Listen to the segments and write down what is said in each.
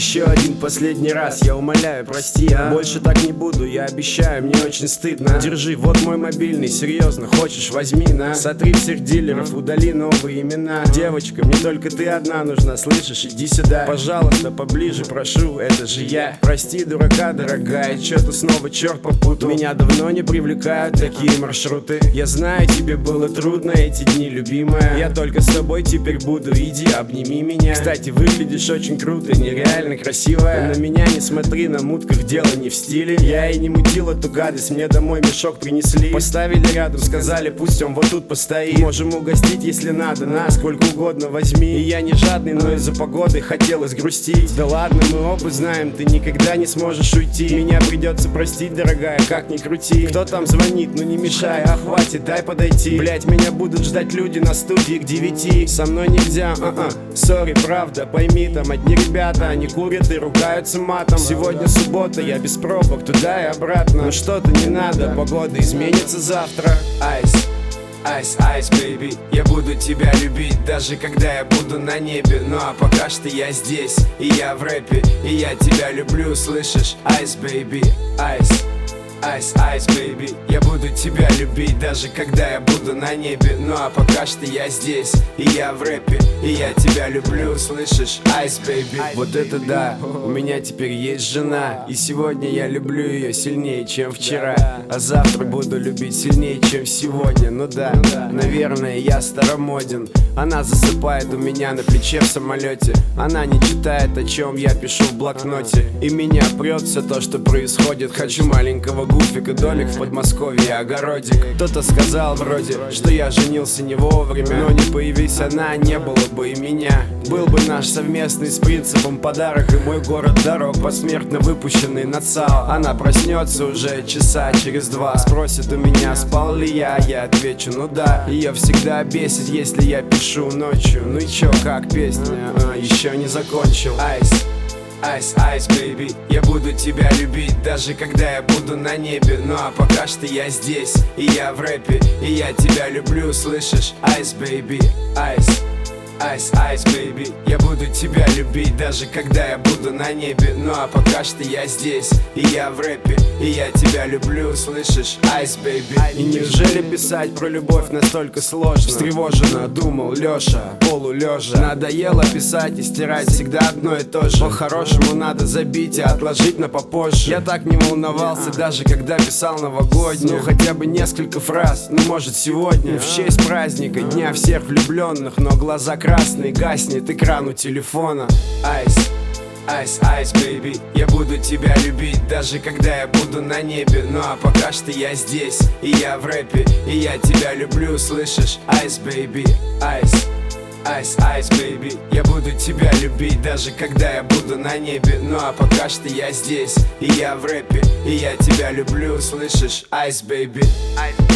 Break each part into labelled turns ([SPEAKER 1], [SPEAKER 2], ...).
[SPEAKER 1] Еще один последний раз, я умоляю, прости, Больше так не буду, я обещаю, мне очень стыдно. Держи, вот мой мобильный, серьезно, хочешь, возьми, на. Сотри всех дилеров, удали новые имена. Девочка, мне только ты одна нужна, слышишь, иди сюда. Пожалуйста, поближе, прошу, это же я. Прости, дурака, дорогая, чё-то снова черт попутал. Меня давно не привлекают такие маршруты. Я знаю, тебе было трудно эти дни, любимая. Я только с тобой теперь буду, иди, обними меня. Кстати, выглядишь очень круто, нереально красивая. На меня не смотри, на мутках дело не в стиле. Я и не мутил эту гадость, мне домой мешок принесли. Поставили рядом, сказали, пусть он вот тут постоит. Можем угостить, если надо, на, сколько угодно возьми. И я не жадный, но из-за погоды хотелось грустить. Да ладно, мы оба знаем, ты никогда не сможешь уйти. Меня придется простить, дорогая, как ни крути. Кто там звонит, ну не мешай, хватит, дай подойти. Блять, меня будут ждать люди на студии к 9. Со мной нельзя, сори, правда, пойми, там одни ребята, они курят и ругаются матом. Сегодня суббота, я без пробок, туда и обратно. Но что-то не надо, погода изменится завтра. Ice, ice, ice, baby, я буду тебя любить, даже когда я буду на небе. Ну а пока что я здесь, и я в рэпе, и я тебя люблю, слышишь? Ice, baby, ice. Ice, ice, baby, я буду тебя любить, даже когда я буду на небе. Ну а пока что я здесь, и я в рэпе, и я тебя люблю, слышишь? Ice, baby. Вот это да, у меня теперь есть жена, и сегодня я люблю ее сильнее, чем вчера. А завтра буду любить сильнее, чем сегодня. Ну да, наверное, я старомоден. Она засыпает у меня на плече в самолете. Она не читает, о чем я пишу в блокноте. И меня прет все то, что происходит. Хочу маленького гуфика, домик в Подмосковье, огородик. Кто-то сказал вроде, что я женился не вовремя. Но не появись она, не было бы и меня. Был бы наш совместный с принципом подарок. И мой город дорог, посмертно выпущенный на ЦАО. Она проснется уже часа через 2. Спросит у меня, спал ли я отвечу, ну да. Ее всегда бесит, если я пишу ночью. Ну и чё, как песня, еще не закончил. Ice, ice, ice, baby, я буду тебя любить, даже когда я буду на небе. Ну а пока что я здесь, и я в рэпе, и я тебя люблю, слышишь? Ice, baby, ice. Ice, ice, baby, я буду тебя любить, даже когда я буду на небе. Ну а пока что я здесь, и я в рэпе, и я тебя люблю, слышишь? Ice, baby. И неужели писать про любовь настолько сложно? Встревоженно думал Лёша, полулежа. Надоело писать и стирать всегда одно и то же. По-хорошему надо забить и отложить на попозже. Я так не волновался, даже когда писал новогоднюю. Ну хотя бы несколько фраз, ну может сегодня в честь праздника, дня всех влюбленных. Но глаза красный, гаснет экран у телефона. Ice, ice, ice, baby, я буду тебя любить, даже когда я буду на небе. Ну а пока что я здесь, и я в рэпе, и я тебя люблю, слышишь? Ice, baby, ice. Ice, ice, baby, я буду тебя любить, даже когда я буду на небе. Ну а пока что я здесь, и я в рэпе, и я тебя люблю, слышишь? Ice, baby. Ice, baby.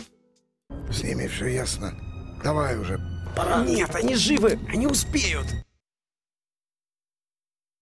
[SPEAKER 2] С ними все ясно. Давай уже, пора.
[SPEAKER 1] Нет, они живы, они успеют.